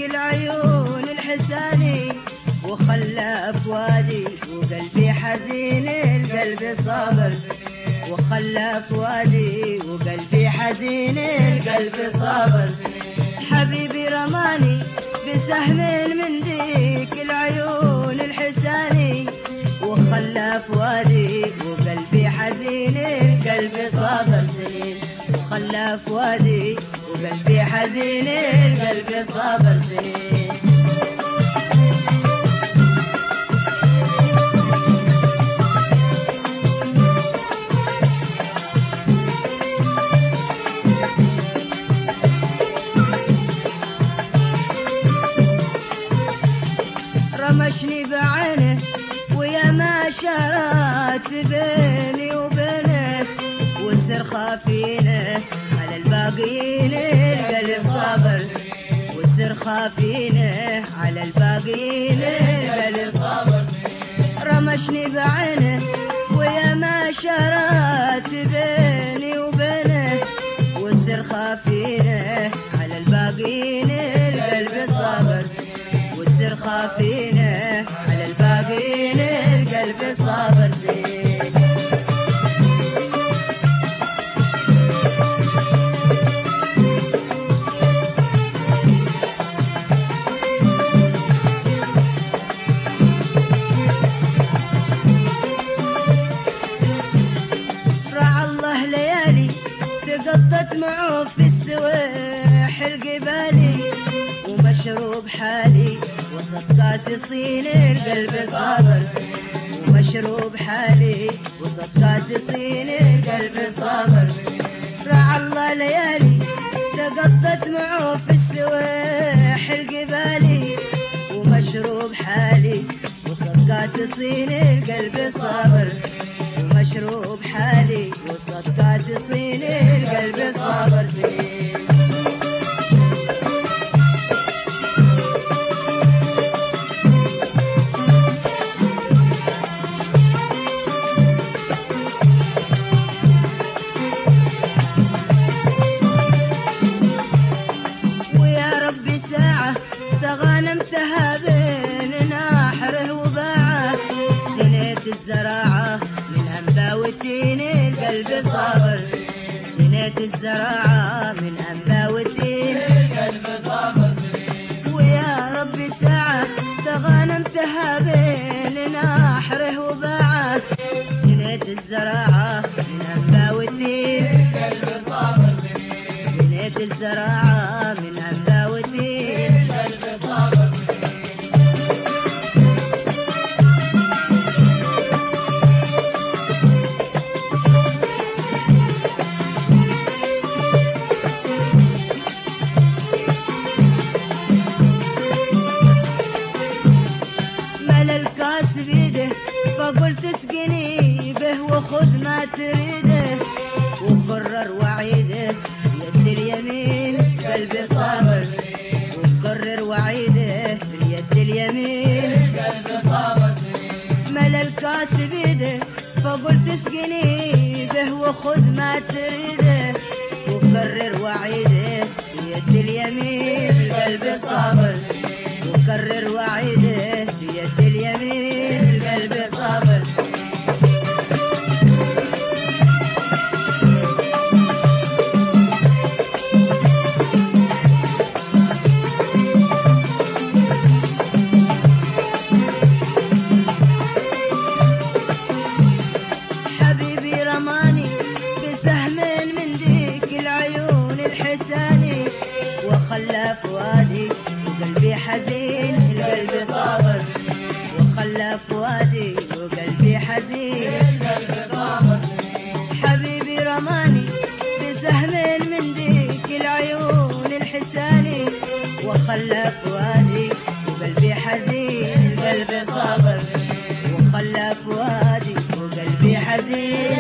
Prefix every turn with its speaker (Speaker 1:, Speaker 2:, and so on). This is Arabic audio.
Speaker 1: العيون الحساني وخلى فؤادي وقلبي حزين القلب صابر، وخلى فؤادي وقلبي حزين القلب صابر. حبيبي رماني بسهم من ديك العيون الحساني وخلى فؤادي وقلبي حزين القلب صابر سنين، وخلى فؤادي وقلبي حزين القلب صابر سنين. رمشني بعينه ويا ما شرات بيني وبينه، والسر فينا على الباقيين القلب صابر، والسر خافينه على الباقيين القلب صابر. رمشني بعينه ويا ما شرات بيني وبينه، والسر خافينه على الباقيين القلب صابر، والسر خافينه على الباقيين القلب صابر زين. رعى الله ليالي تقطت معه في السواح القبالي، ومشروب حالي وسط كاس صين القلب صابر، ومشروب حالي وسط كاس صين القلب صابر. رعى الله ليالي تقطت معه في السواح القبالي، ومشروب حالي وسط كاس صين القلب صابر، ومشروب حالي وسط كاس صين القلب صابر سنين. تغانمتها بين ناحره وباعه، جنيت الزراعة من أنباوتين القلب صابر، جنيت الزراعة من أنباوتين القلب صابر. ويا ربي ساعة تغانمتها بين ناحره وباعه، جنيت الزراعة من أنباوتين القلب صابر، جنيت الزراعة من أنباوتين القلب صابر. مل الكاس بيده فقلت اسقني به وخذ ما تريده، وقرر وعيده بيد اليمين قلبي صابر، وقرر وعيده باليد اليمين قلبي صابر. مل الكاس بيده فقلت اسقني به وخذ ما تريده، وقرر وعيده بيد اليمين قلبي صابر، وقرر وعيده بيد اليمين قلبي صابر. حبيبي رماني بسهم من ديك العيون الحساني، وخلى فؤادي وقلبي حزين القلب صابر، وخلى فؤادي وقلبي حزين القلب صابر. حبيبي رماني بسهم من ديك العيون الحساني، وخلى فؤادي وقلبي حزين القلب صابر، وخلى فؤادي وقلبي حزين